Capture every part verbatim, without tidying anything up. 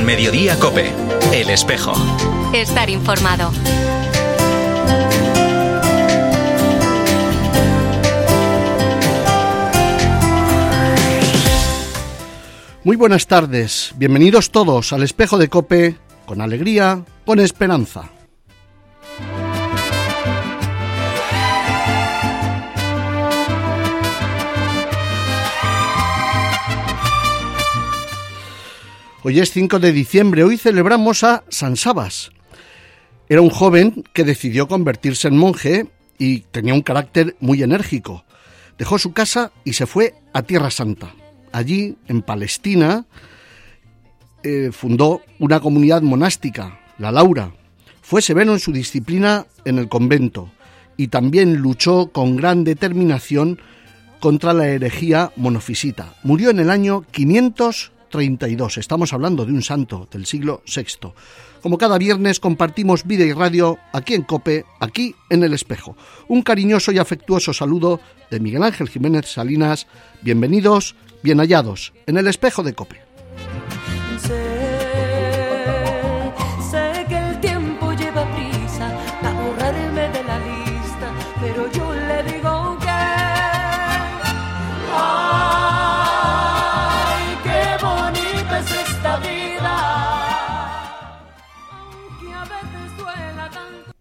Mediodía COPE. El Espejo. Estar informado. Muy buenas tardes, bienvenidos todos al Espejo de COPE, con alegría, con esperanza. Hoy es cinco de diciembre, hoy celebramos a San Sabas. Era un joven que decidió convertirse en monje y tenía un carácter muy enérgico. Dejó su casa y se fue a Tierra Santa. Allí, en Palestina, eh, fundó una comunidad monástica, la Laura. Fue severo en su disciplina en el convento y también luchó con gran determinación contra la herejía monofisita. Murió en el año quinientos treinta y dos. Estamos hablando de un santo del siglo sexto. Como cada viernes compartimos vida y radio aquí en COPE, aquí en El Espejo. Un cariñoso y afectuoso saludo de Miguel Ángel Jiménez Salinas. Bienvenidos, bien hallados en El Espejo de COPE. Sé, sé que el tiempo lleva prisa para borrarme de la lista, pero yo le digo que ay, qué bonita es esta vida, aunque a veces duela tanto.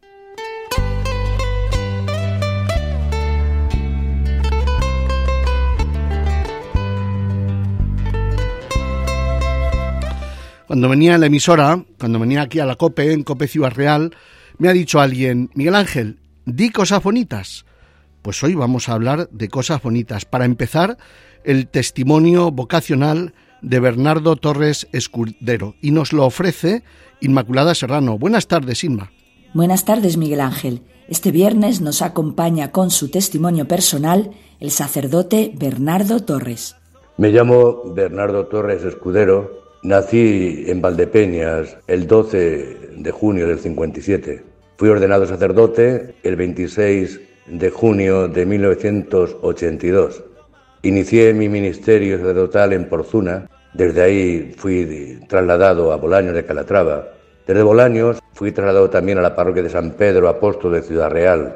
Cuando venía a la emisora, cuando venía aquí a la COPE, en COPE Ciudad Real, me ha dicho alguien: Miguel Ángel, di cosas bonitas. Pues hoy vamos a hablar de cosas bonitas. Para empezar, el testimonio vocacional de Bernardo Torres Escudero, y nos lo ofrece Inmaculada Serrano. Buenas tardes, Inma. Buenas tardes, Miguel Ángel. Este viernes nos acompaña con su testimonio personal el sacerdote Bernardo Torres. Me llamo Bernardo Torres Escudero. Nací en Valdepeñas el doce de junio del cincuenta y siete. Fui ordenado sacerdote el veintiséis de junio de mil novecientos ochenta y dos. Inicié mi ministerio sacerdotal en Porzuna. Desde ahí fui trasladado a Bolaños de Calatrava. Desde Bolaños fui trasladado también a la parroquia de San Pedro Apóstol de Ciudad Real.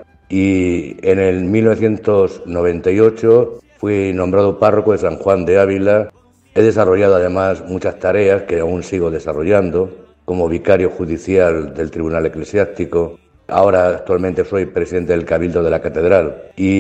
Y en el mil novecientos noventa y ocho fui nombrado párroco de San Juan de Ávila. He desarrollado además muchas tareas que aún sigo desarrollando, como vicario judicial del Tribunal Eclesiástico. Ahora actualmente soy presidente del Cabildo de la Catedral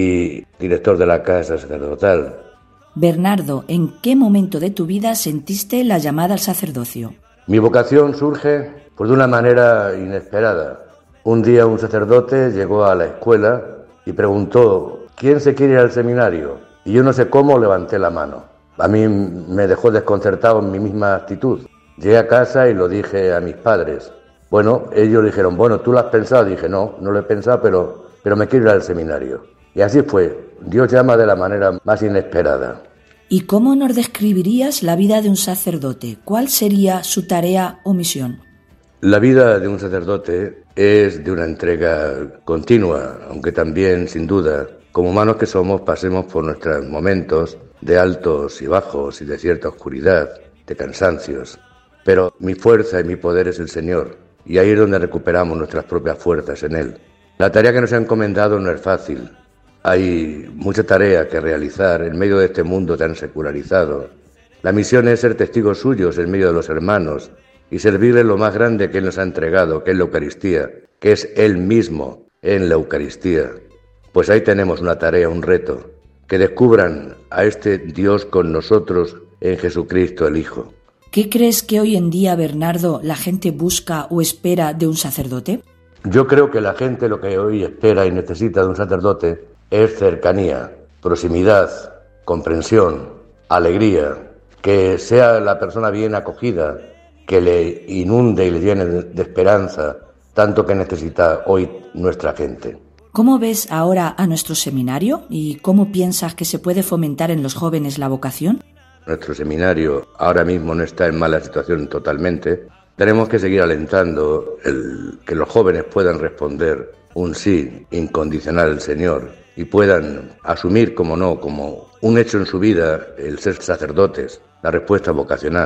y director de la Casa Sacerdotal. Bernardo, ¿en qué momento de tu vida sentiste la llamada al sacerdocio? Mi vocación surge pues, de una manera inesperada. Un día un sacerdote llegó a la escuela y preguntó: ¿quién se quiere ir al seminario? Y yo no sé cómo levanté la mano. A mí me dejó desconcertado en mi misma actitud. Llegué a casa y lo dije a mis padres. Bueno, ellos dijeron: bueno, ¿tú lo has pensado? Dije: no, no lo he pensado, pero, pero me quiero ir al seminario. Y así fue. Dios llama de la manera más inesperada. ¿Y cómo nos describirías la vida de un sacerdote? ¿Cuál sería su tarea o misión? La vida de un sacerdote es de una entrega continua, aunque también, sin duda, como humanos que somos, pasemos por nuestros momentos de altos y bajos y de cierta oscuridad, de cansancios. Pero mi fuerza y mi poder es el Señor, y ahí es donde recuperamos nuestras propias fuerzas en Él. La tarea que nos ha encomendado no es fácil. Hay mucha tarea que realizar en medio de este mundo tan secularizado. La misión es ser testigos suyos en medio de los hermanos y servirle lo más grande que Él nos ha entregado, que es la Eucaristía, que es Él mismo en la Eucaristía. Pues ahí tenemos una tarea, un reto, que descubran a este Dios con nosotros en Jesucristo el Hijo. ¿Qué crees que hoy en día, Bernardo, la gente busca o espera de un sacerdote? Yo creo que la gente lo que hoy espera y necesita de un sacerdote es cercanía, proximidad, comprensión, alegría, que sea la persona bien acogida, que le inunde y le llene de esperanza, tanto que necesita hoy nuestra gente. ¿Cómo ves ahora a nuestro seminario y cómo piensas que se puede fomentar en los jóvenes la vocación? Nuestro seminario ahora mismo no está en mala situación totalmente. Tenemos que seguir alentando el que los jóvenes puedan responder un sí incondicional al Señor y puedan asumir, como no, como un hecho en su vida el ser sacerdotes, la respuesta vocacional.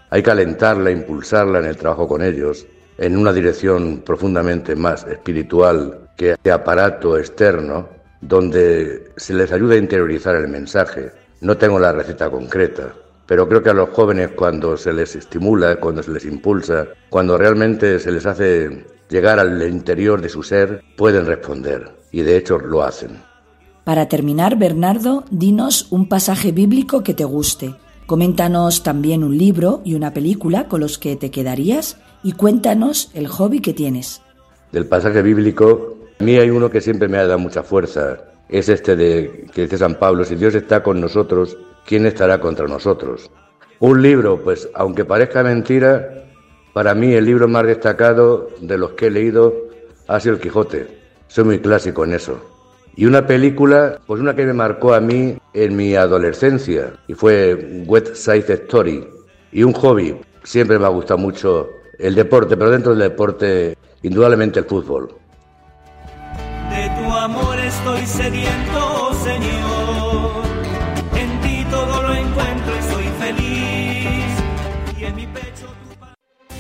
Hay que alentarla, impulsarla en el trabajo con ellos, en una dirección profundamente más espiritual que de aparato externo, donde se les ayuda a interiorizar el mensaje. No tengo la receta concreta, pero creo que a los jóvenes, cuando se les estimula, cuando se les impulsa, cuando realmente se les hace llegar al interior de su ser, pueden responder, y de hecho lo hacen. Para terminar, Bernardo, dinos un pasaje bíblico que te guste. Coméntanos también un libro y una película con los que te quedarías y cuéntanos el hobby que tienes. Del pasaje bíblico, a mí hay uno que siempre me ha dado mucha fuerza. Es este de que dice San Pablo: si Dios está con nosotros, ¿quién estará contra nosotros? Un libro, pues aunque parezca mentira, para mí el libro más destacado de los que he leído ha sido El Quijote. Soy muy clásico en eso. Y una película, pues una que me marcó a mí en mi adolescencia, y fue West Side Story. Y un hobby, siempre me ha gustado mucho el deporte, pero dentro del deporte, indudablemente el fútbol. De tu amor estoy sediento, Señor. En ti todo lo encuentro y soy feliz. Y en mi pecho tu...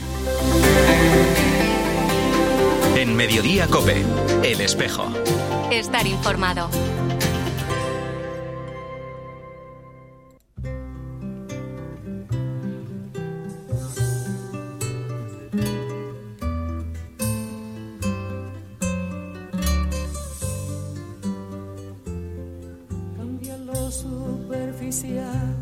En Mediodía COPE, El Espejo. Estar informado. Cambia lo superficial.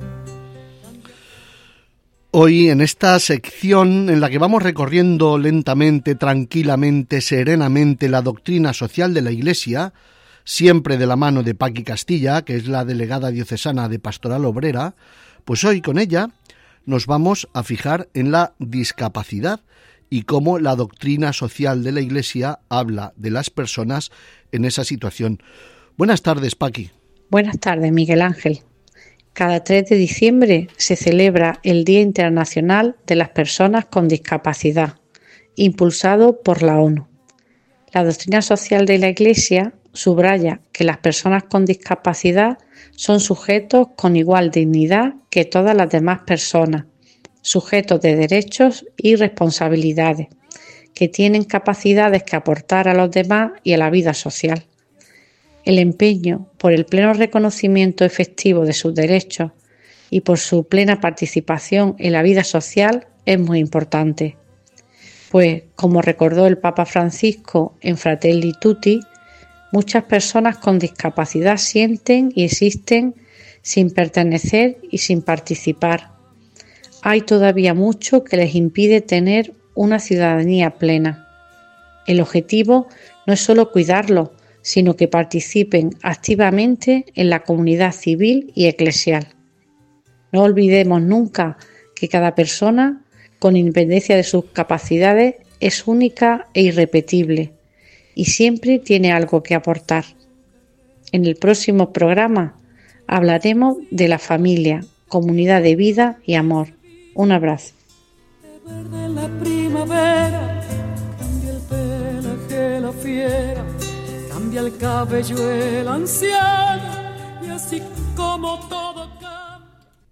Hoy, en esta sección en la que vamos recorriendo lentamente, tranquilamente, serenamente la doctrina social de la Iglesia, siempre de la mano de Paqui Castilla, que es la delegada diocesana de Pastoral Obrera, pues hoy con ella nos vamos a fijar en la discapacidad y cómo la doctrina social de la Iglesia habla de las personas en esa situación. Buenas tardes, Paqui. Buenas tardes, Miguel Ángel. Cada tres de diciembre se celebra el Día Internacional de las Personas con Discapacidad, impulsado por la ONU. La doctrina social de la Iglesia subraya que las personas con discapacidad son sujetos con igual dignidad que todas las demás personas, sujetos de derechos y responsabilidades, que tienen capacidades que aportar a los demás y a la vida social. El empeño por el pleno reconocimiento efectivo de sus derechos y por su plena participación en la vida social es muy importante. Pues, como recordó el Papa Francisco en Fratelli Tutti, muchas personas con discapacidad sienten y existen sin pertenecer y sin participar. Hay todavía mucho que les impide tener una ciudadanía plena. El objetivo no es solo cuidarlos, sino que participen activamente en la comunidad civil y eclesial. No olvidemos nunca que cada persona, con independencia de sus capacidades, es única e irrepetible y siempre tiene algo que aportar. En el próximo programa hablaremos de la familia, comunidad de vida y amor. Un abrazo. Verde la primavera, cambia el pelaje la fiera, cambia el cabello el anciano, y así como todo cambia.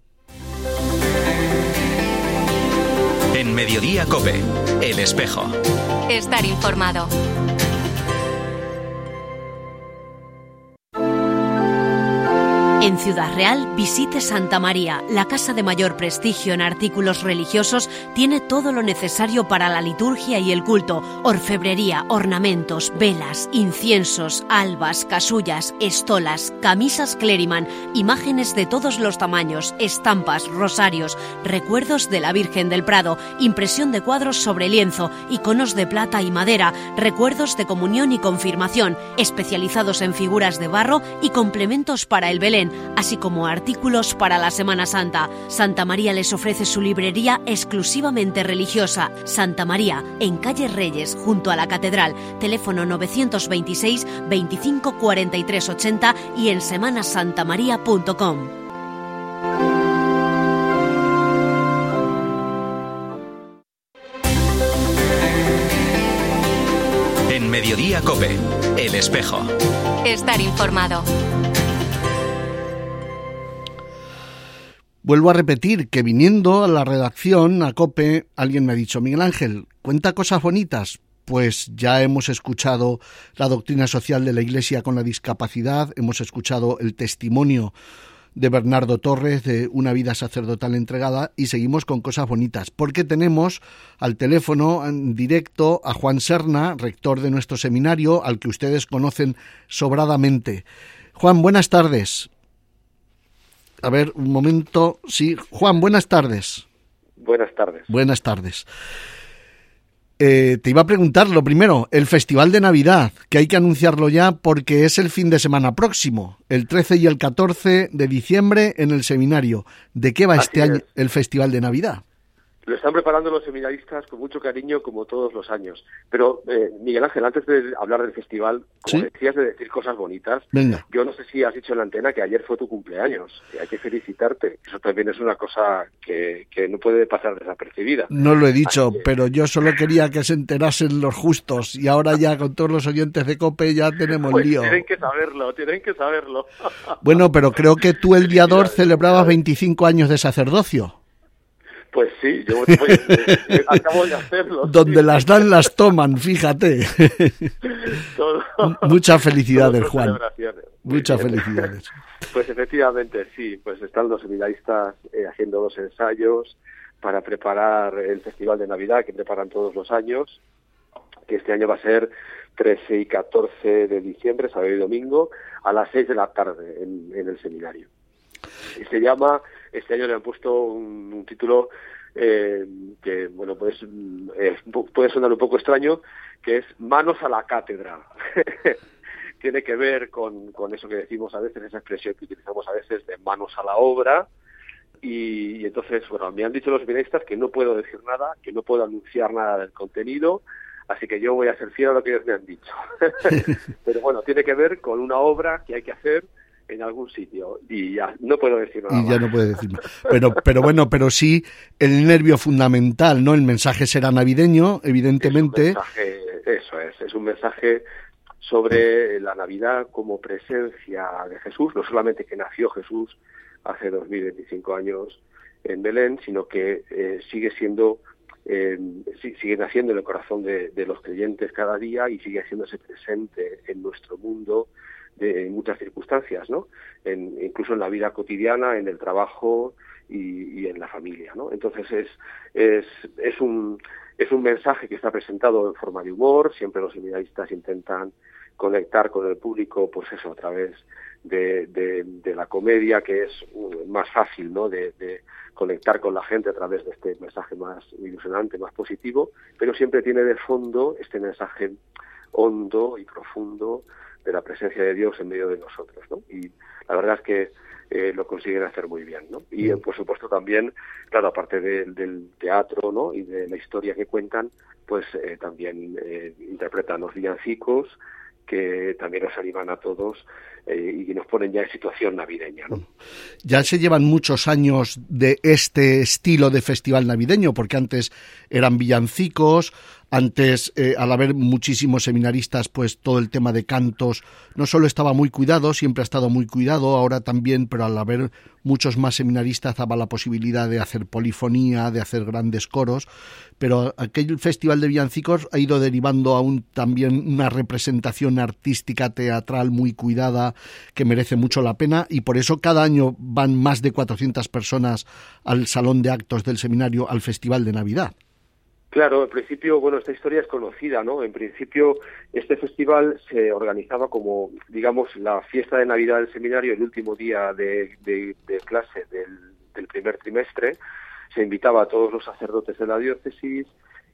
En Mediodía COPE, El Espejo. Estar informado. En Ciudad Real, visite Santa María. La casa de mayor prestigio en artículos religiosos tiene todo lo necesario para la liturgia y el culto: orfebrería, ornamentos, velas, inciensos, albas, casullas, estolas, camisas Cleriman, imágenes de todos los tamaños, estampas, rosarios, recuerdos de la Virgen del Prado, impresión de cuadros sobre lienzo, iconos de plata y madera, recuerdos de comunión y confirmación, especializados en figuras de barro y complementos para el Belén, así como artículos para la Semana Santa. Santa María les ofrece su librería exclusivamente religiosa. Santa María, en calle Reyes, junto a la Catedral. Teléfono novecientos veintiséis, veinticinco, cuarenta y tres ochenta y en semana santa maría punto com. En Mediodía COPE, El Espejo. Estar informado. Vuelvo a repetir que viniendo a la redacción, a COPE, alguien me ha dicho, Miguel Ángel, cuenta cosas bonitas. Pues ya hemos escuchado la doctrina social de la Iglesia con la discapacidad, hemos escuchado el testimonio de Bernardo Torres de una vida sacerdotal entregada y seguimos con cosas bonitas, porque tenemos al teléfono en directo a Juan Serna, rector de nuestro seminario, al que ustedes conocen sobradamente. Juan, buenas tardes. A ver, un momento. Sí, Juan, buenas tardes. Buenas tardes. Buenas tardes. Eh, te iba a preguntar, lo primero, el Festival de Navidad, que hay que anunciarlo ya porque es el fin de semana próximo, el trece y el catorce de diciembre en el seminario. ¿De qué va Así este año es. el Festival de Navidad? Lo están preparando los seminaristas con mucho cariño, como todos los años. Pero, eh, Miguel Ángel, antes de hablar del festival, como ¿Sí? decías de decir cosas bonitas, Venga. yo no sé si has dicho en la antena que ayer fue tu cumpleaños, y hay que felicitarte. Eso también es una cosa que, que no puede pasar desapercibida. No lo he dicho, que... pero yo solo quería que se enterasen los justos y ahora ya con todos los oyentes de COPE ya tenemos Pues lío. tienen que saberlo, tienen que saberlo. Bueno, pero creo que tú el día dos celebrabas veinticinco años de sacerdocio. Pues sí, yo pues, eh, acabo de hacerlo. Donde sí. las dan, las toman, fíjate. Todo, Muchas felicidades, todo Juan. celebraciones. Muy Muchas bien. felicidades. Pues efectivamente, sí, pues están los seminaristas eh, haciendo los ensayos para preparar el Festival de Navidad que preparan todos los años, que este año va a ser trece y catorce de diciembre, sábado y domingo, a las seis de la tarde en, en el seminario. Y se llama, este año le han puesto un, un título eh, que, bueno, pues eh, puede sonar un poco extraño, que es Manos a la Cátedra. Tiene que ver con, con eso que decimos a veces, esa expresión que utilizamos a veces de manos a la obra. Y, y entonces, bueno, me han dicho los seminaristas que no puedo decir nada, que no puedo anunciar nada del contenido, así que yo voy a ser fiel a lo que ellos me han dicho. Pero bueno, tiene que ver con una obra que hay que hacer en algún sitio y ya no puedo decir nada Y ya más. no puede decir más. Pero, pero bueno, pero sí el nervio fundamental, ¿no? El mensaje será navideño, evidentemente. Es un mensaje, eso es, es un mensaje sobre la Navidad como presencia de Jesús, no solamente que nació Jesús hace dos mil veinticinco años en Belén, sino que eh, sigue siendo, eh, sigue naciendo en el corazón de, de los creyentes cada día y sigue haciéndose presente en nuestro mundo de en muchas circunstancias, ¿no? En, incluso en la vida cotidiana, en el trabajo y, y en la familia, ¿no? Entonces es es es un es un mensaje que está presentado en forma de humor. Siempre los seminaristas intentan conectar con el público, pues eso, a través de, de, de la comedia, que es más fácil, ¿no? De, de conectar con la gente a través de este mensaje más ilusionante, más positivo, pero siempre tiene de fondo este mensaje hondo y profundo de la presencia de Dios en medio de nosotros, ¿no? Y la verdad es que eh, lo consiguen hacer muy bien, ¿no? Y eh, por supuesto también, claro, aparte de, del teatro, ¿no? Y de la historia que cuentan, pues eh, también eh, interpretan los villancicos, que también nos animan a todos eh, y nos ponen ya en situación navideña, ¿no? Ya se llevan muchos años de este estilo de festival navideño, porque antes eran villancicos, antes, eh, al haber muchísimos seminaristas, pues todo el tema de cantos no solo estaba muy cuidado, siempre ha estado muy cuidado, ahora también, pero al haber muchos más seminaristas daba la posibilidad de hacer polifonía, de hacer grandes coros, pero aquel festival de villancicos ha ido derivando a un, también una representación artística teatral muy cuidada que merece mucho la pena, y por eso cada año van más de cuatrocientas personas al salón de actos del seminario, al Festival de Navidad. Claro, en principio, bueno, esta historia es conocida, ¿no? En principio, este festival se organizaba como, digamos, la fiesta de Navidad del seminario, el último día de, de, de clase del, del primer trimestre. Se invitaba a todos los sacerdotes de la diócesis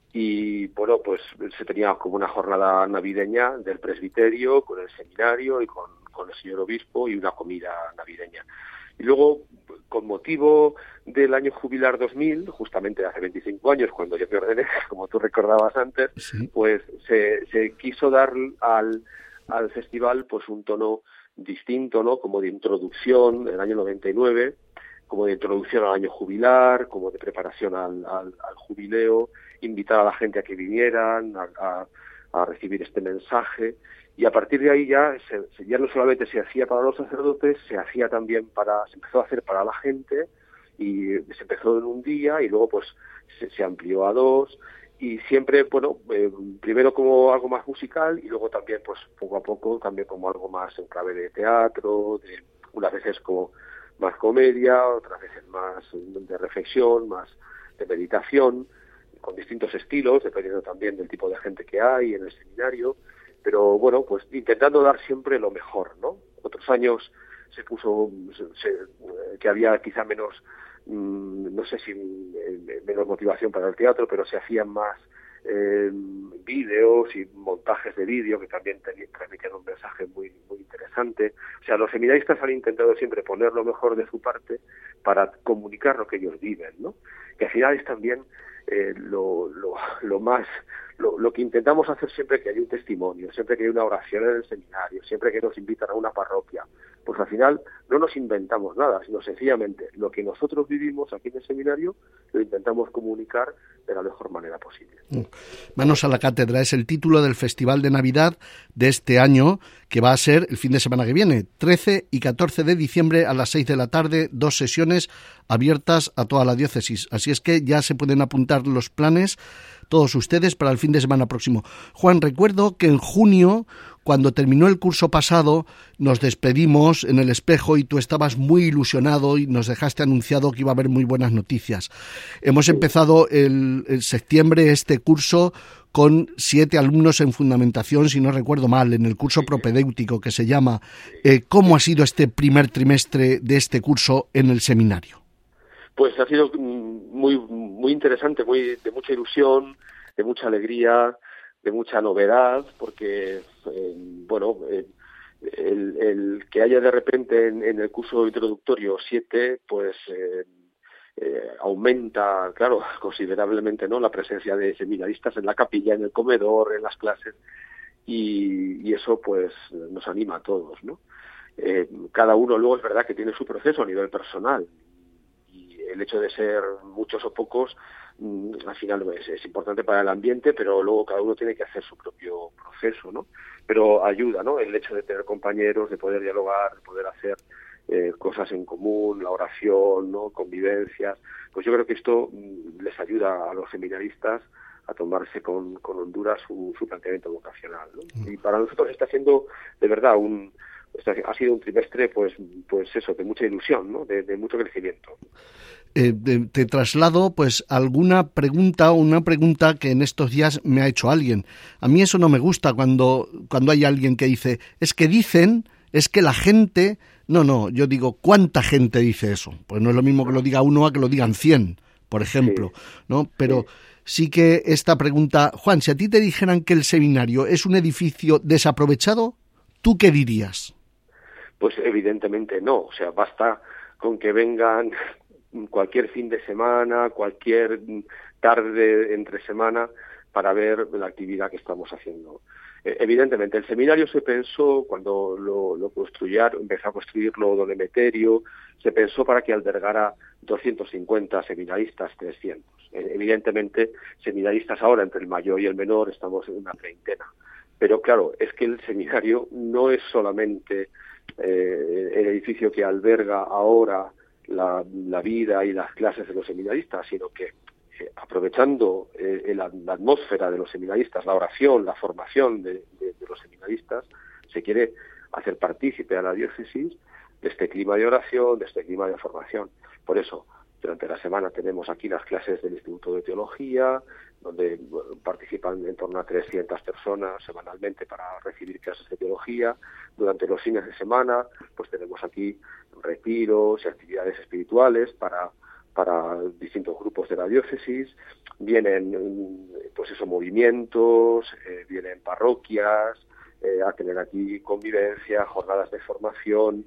y, bueno, pues se tenía como una jornada navideña del presbiterio con el seminario y con, con el señor obispo y una comida navideña. Y luego, con motivo del año jubilar dos mil, justamente hace veinticinco años, cuando yo me ordené, como tú recordabas antes, sí. pues se, se quiso dar al, al festival pues un tono distinto, ¿no? Como de introducción, en el año noventa y nueve, como de introducción al año jubilar, como de preparación al, al, al jubileo, invitar a la gente a que vinieran, a, a, a recibir este mensaje. Y a partir de ahí ya se, ya no solamente se hacía para los sacerdotes, se hacía también para, se empezó a hacer para la gente, y se empezó en un día y luego pues se, se amplió a dos, y siempre, bueno, eh, primero como algo más musical y luego también pues poco a poco también como algo más en clave de teatro, de, unas veces como más comedia, otras veces más de reflexión, más de meditación, con distintos estilos, dependiendo también del tipo de gente que hay en el seminario, pero bueno, pues intentando dar siempre lo mejor, ¿no? Otros años se puso se, se, que había quizá menos, mmm, no sé si eh, menos motivación para el teatro, pero se hacían más eh, vídeos y montajes de vídeo que también transmitían un mensaje muy muy interesante. O sea, los seminaristas han intentado siempre poner lo mejor de su parte para comunicar lo que ellos viven, ¿no? Que al final es también eh, lo, lo, lo más Lo, lo que intentamos hacer siempre que hay un testimonio, siempre que hay una oración en el seminario, siempre que nos invitan a una parroquia, pues al final no nos inventamos nada, sino sencillamente lo que nosotros vivimos aquí en el seminario lo intentamos comunicar de la mejor manera posible. Manos a la cátedra es el título del Festival de Navidad de este año, que va a ser el fin de semana que viene, trece y catorce de diciembre a las seis de la tarde, dos sesiones abiertas a toda la diócesis. Así es que ya se pueden apuntar los planes todos ustedes para el fin de semana próximo. Juan, recuerdo que en junio, cuando terminó el curso pasado, nos despedimos en el Espejo y tú estabas muy ilusionado y nos dejaste anunciado que iba a haber muy buenas noticias. Hemos empezado el, el septiembre este curso con siete alumnos en fundamentación, si no recuerdo mal, en el curso propedéutico que se llama. Eh, ¿Cómo ha sido este primer trimestre de este curso en el seminario? Pues ha sido muy muy interesante, muy de mucha ilusión, de mucha alegría, de mucha novedad, porque eh, bueno, eh, el, el que haya de repente en, en el curso introductorio siete, pues eh, eh, aumenta, claro, considerablemente, ¿no?, la presencia de seminaristas en la capilla, en el comedor, en las clases, y, y eso pues nos anima a todos, ¿no? Eh, cada uno luego es verdad que tiene su proceso a nivel personal. El hecho de ser muchos o pocos, mmm, al final es, es importante para el ambiente, pero luego cada uno tiene que hacer su propio proceso, ¿no? Pero ayuda, ¿no?, el hecho de tener compañeros, de poder dialogar, de poder hacer eh, cosas en común, la oración, ¿no?, convivencias. Pues yo creo que esto mmm, les ayuda a los seminaristas a tomarse con, con hondura su, su planteamiento vocacional, ¿no? Y para nosotros está siendo de verdad un ha sido un trimestre, pues, pues eso, de mucha ilusión, ¿no?, de, de mucho crecimiento. Eh, de, te traslado, pues, alguna pregunta o una pregunta que en estos días me ha hecho alguien. A mí eso no me gusta cuando, cuando hay alguien que dice, es que dicen, es que la gente... No, no, yo digo, ¿cuánta gente dice eso? Pues no es lo mismo que lo diga uno a que lo digan cien, por ejemplo, sí, ¿no? Pero... Sí. Sí que esta pregunta, Juan, si a ti te dijeran que el seminario es un edificio desaprovechado, ¿tú qué dirías? Pues evidentemente no, o sea, basta con que vengan cualquier fin de semana, cualquier tarde entre semana para ver la actividad que estamos haciendo. Evidentemente, el seminario se pensó, cuando lo, lo construyeron, empezó a construirlo don Emeterio, se pensó para que albergara doscientos cincuenta seminaristas, trescientos. Evidentemente, seminaristas ahora, entre el mayor y el menor, estamos en una treintena. Pero claro, es que el seminario no es solamente eh, el edificio que alberga ahora la, la vida y las clases de los seminaristas, sino que eh, aprovechando eh, la, la atmósfera de los seminaristas, la oración, la formación de, de, de los seminaristas, se quiere hacer partícipe a la diócesis de este clima de oración, de este clima de formación. Por eso, durante la semana tenemos aquí las clases del Instituto de Teología, donde bueno, participan en torno a trescientas personas semanalmente para recibir clases de teología. Durante los fines de semana, pues tenemos aquí retiros y actividades espirituales para, para distintos grupos de la diócesis. Vienen, pues esos movimientos, eh, vienen parroquias, eh, a tener aquí convivencia, jornadas de formación.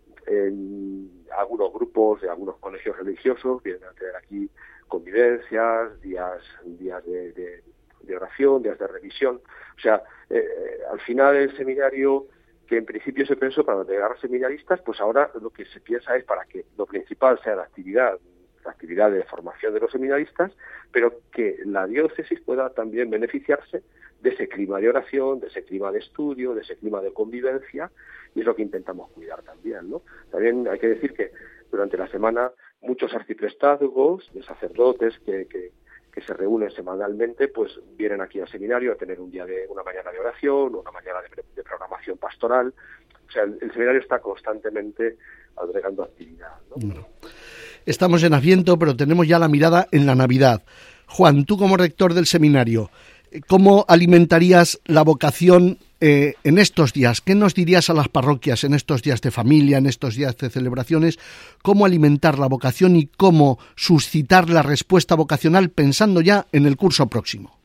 En algunos grupos de algunos colegios religiosos vienen a tener aquí convivencias, días días de, de, de oración, días de revisión. O sea, eh, al final el seminario, que en principio se pensó para integrar seminaristas, pues ahora lo que se piensa es para que lo principal sea la actividad, la actividad de formación de los seminaristas, pero que la diócesis pueda también beneficiarse de ese clima de oración, de ese clima de estudio, de ese clima de convivencia, y es lo que intentamos cuidar también, ¿no? También hay que decir que durante la semana muchos arciprestazgos de sacerdotes que, que, que se reúnen semanalmente, pues vienen aquí al seminario a tener un día de una mañana de oración, una mañana de, de programación pastoral. O sea, el, el seminario está constantemente albergando actividad, ¿no? Bueno, estamos en Adviento, pero tenemos ya la mirada en la Navidad. Juan, tú como rector del seminario, ¿cómo alimentarías la vocación eh, en estos días? ¿Qué nos dirías a las parroquias en estos días de familia, en estos días de celebraciones? ¿Cómo alimentar la vocación y cómo suscitar la respuesta vocacional pensando ya en el curso próximo?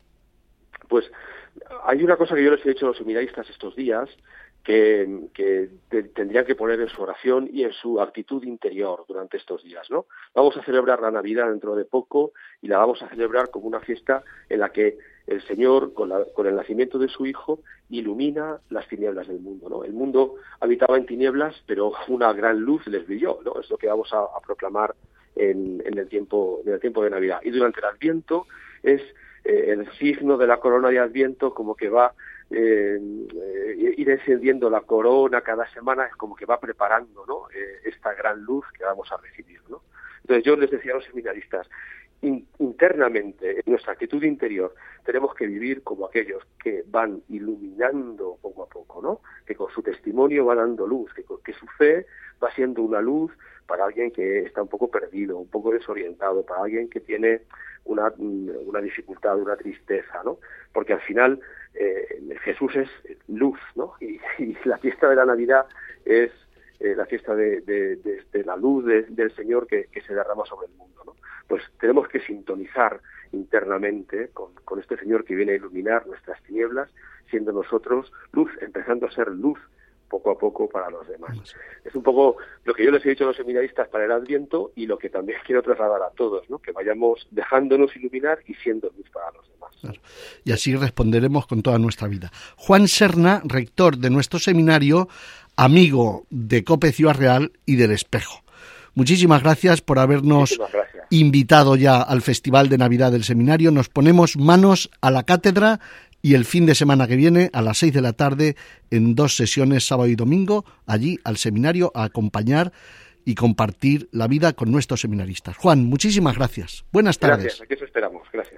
Pues hay una cosa que yo les he dicho a los seminaristas estos días, que, que te, tendrían que poner en su oración y en su actitud interior durante estos días, ¿no? Vamos a celebrar la Navidad dentro de poco y la vamos a celebrar como una fiesta en la que el Señor, con, la, con el nacimiento de su Hijo, ilumina las tinieblas del mundo, ¿no? El mundo habitaba en tinieblas, pero una gran luz les brilló, ¿no? Es lo que vamos a, a proclamar en, en, el tiempo, en el tiempo de Navidad. Y durante el Adviento es eh, el signo de la corona de Adviento, como que va eh, eh, ir encendiendo la corona cada semana, es como que va preparando, ¿no? Eh, esta gran luz que vamos a recibir, ¿no? Entonces yo les decía a los seminaristas, in, internamente, en nuestra actitud interior, tenemos que vivir como aquellos que van iluminando poco a poco, ¿no? Que con su testimonio va dando luz, que, que su fe va siendo una luz para alguien que está un poco perdido, un poco desorientado, para alguien que tiene una, una dificultad, una tristeza, ¿no? Porque al final eh, Jesús es luz, ¿no? Y, y la fiesta de la Navidad es eh, la fiesta de, de, de, de la luz de, del Señor que, que se derrama sobre el mundo, ¿no? Pues tenemos que sintonizar internamente con, con este Señor que viene a iluminar nuestras tinieblas, siendo nosotros luz, empezando a ser luz poco a poco para los demás. Es un poco lo que yo les he dicho a los seminaristas para el Adviento y lo que también quiero trasladar a todos, ¿no? Que vayamos dejándonos iluminar y siendo luz para los demás. Claro. Y así responderemos con toda nuestra vida. Juan Serna, rector de nuestro seminario, amigo de COPE Ciudad Real y del Espejo. Muchísimas gracias por habernos gracias. invitado ya al Festival de Navidad del Seminario. Nos ponemos manos a la cátedra y el fin de semana que viene, a las seis de la tarde, en dos sesiones, sábado y domingo, allí al seminario a acompañar y compartir la vida con nuestros seminaristas. Juan, muchísimas gracias. Buenas tardes. Gracias, aquí os esperamos. Gracias.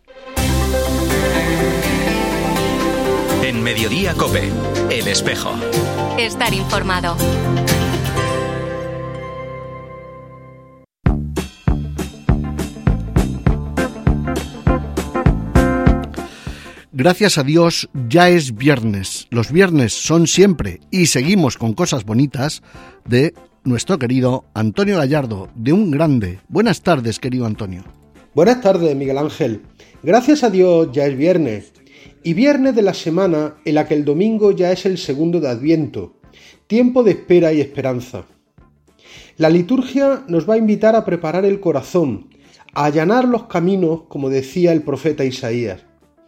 En Mediodía COPE, El Espejo. Estar informado. Gracias a Dios ya es viernes. Los viernes son siempre, y seguimos con cosas bonitas, de nuestro querido Antonio Gallardo, de Un Grande. Buenas tardes, querido Antonio. Buenas tardes, Miguel Ángel. Gracias a Dios ya es viernes. Y viernes de la semana en la que el domingo ya es el segundo de Adviento. Tiempo de espera y esperanza. La liturgia nos va a invitar a preparar el corazón, a allanar los caminos, como decía el profeta Isaías.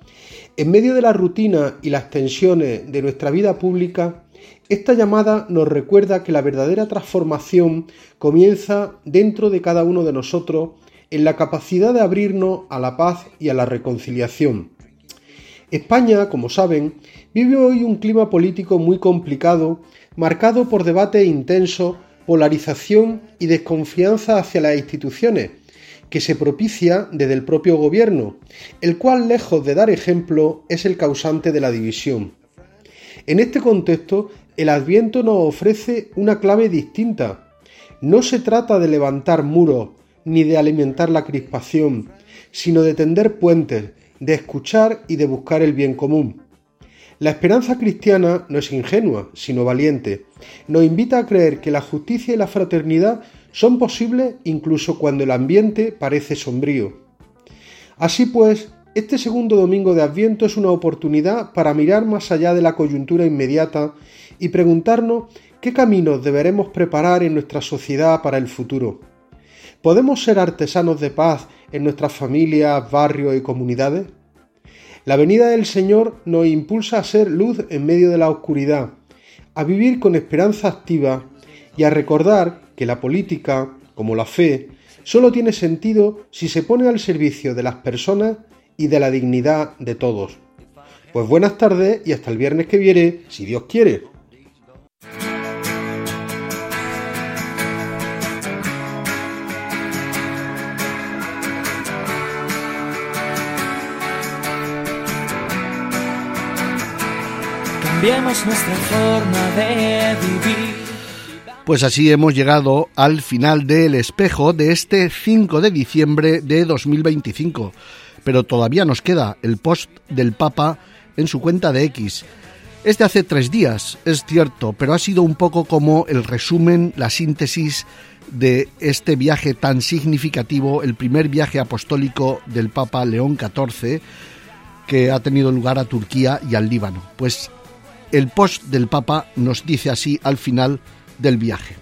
En medio de la rutina y las tensiones de nuestra vida pública, esta llamada nos recuerda que la verdadera transformación comienza dentro de cada uno de nosotros en la capacidad de abrirnos a la paz y a la reconciliación. España, como saben, vive hoy un clima político muy complicado, marcado por debates intensos, polarización y desconfianza hacia las instituciones, que se propicia desde el propio gobierno, el cual, lejos de dar ejemplo, es el causante de la división. En este contexto, el Adviento nos ofrece una clave distinta. No se trata de levantar muros ni de alimentar la crispación, sino de tender puentes, de escuchar y de buscar el bien común. La esperanza cristiana no es ingenua, sino valiente. Nos invita a creer que la justicia y la fraternidad son posibles incluso cuando el ambiente parece sombrío. Así pues, este segundo domingo de Adviento es una oportunidad para mirar más allá de la coyuntura inmediata y preguntarnos qué caminos deberemos preparar en nuestra sociedad para el futuro. ¿Podemos ser artesanos de paz en nuestras familias, barrios y comunidades? La venida del Señor nos impulsa a ser luz en medio de la oscuridad, a vivir con esperanza activa y a recordar que la política, como la fe, solo tiene sentido si se pone al servicio de las personas y de la dignidad de todos. Pues buenas tardes y hasta el viernes que viene, si Dios quiere. cambiemos nuestra forma de vivir. Pues así hemos llegado al final del Espejo de este cinco de diciembre de dos mil veinticinco. Pero todavía nos queda el post del Papa en su cuenta de X. Es de hace tres días, es cierto, pero ha sido un poco como el resumen, la síntesis de este viaje tan significativo, el primer viaje apostólico del Papa León catorce, que ha tenido lugar a Turquía y al Líbano. Pues el post del Papa nos dice así al final del viaje: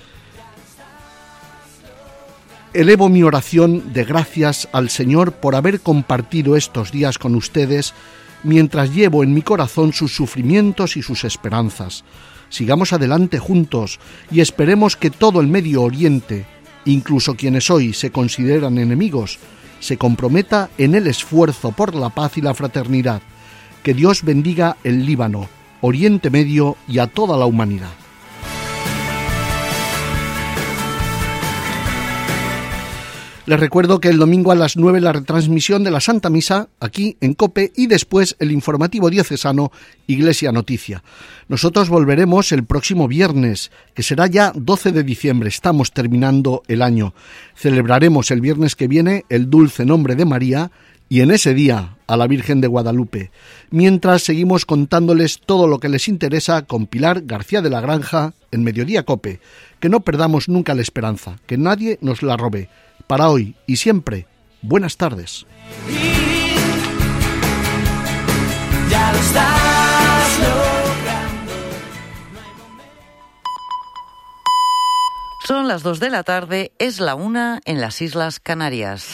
elevo mi oración de gracias al Señor por haber compartido estos días con ustedes, mientras llevo en mi corazón sus sufrimientos y sus esperanzas. Sigamos adelante juntos y esperemos que todo el Medio Oriente, incluso quienes hoy se consideran enemigos, se comprometa en el esfuerzo por la paz y la fraternidad. Que Dios bendiga el Líbano, Oriente Medio y a toda la humanidad. Les recuerdo que el domingo a las nueve la retransmisión de la Santa Misa aquí en COPE y después el informativo diocesano Iglesia Noticia. Nosotros volveremos el próximo viernes, que será ya doce de diciembre. Estamos terminando el año. Celebraremos el viernes que viene el dulce nombre de María y en ese día a la Virgen de Guadalupe. Mientras seguimos contándoles todo lo que les interesa con Pilar García de la Granja en Mediodía COPE. Que no perdamos nunca la esperanza, que nadie nos la robe. Para hoy y siempre, buenas tardes. Ya lo estás logrando. Son las dos de la tarde, es la una en las Islas Canarias.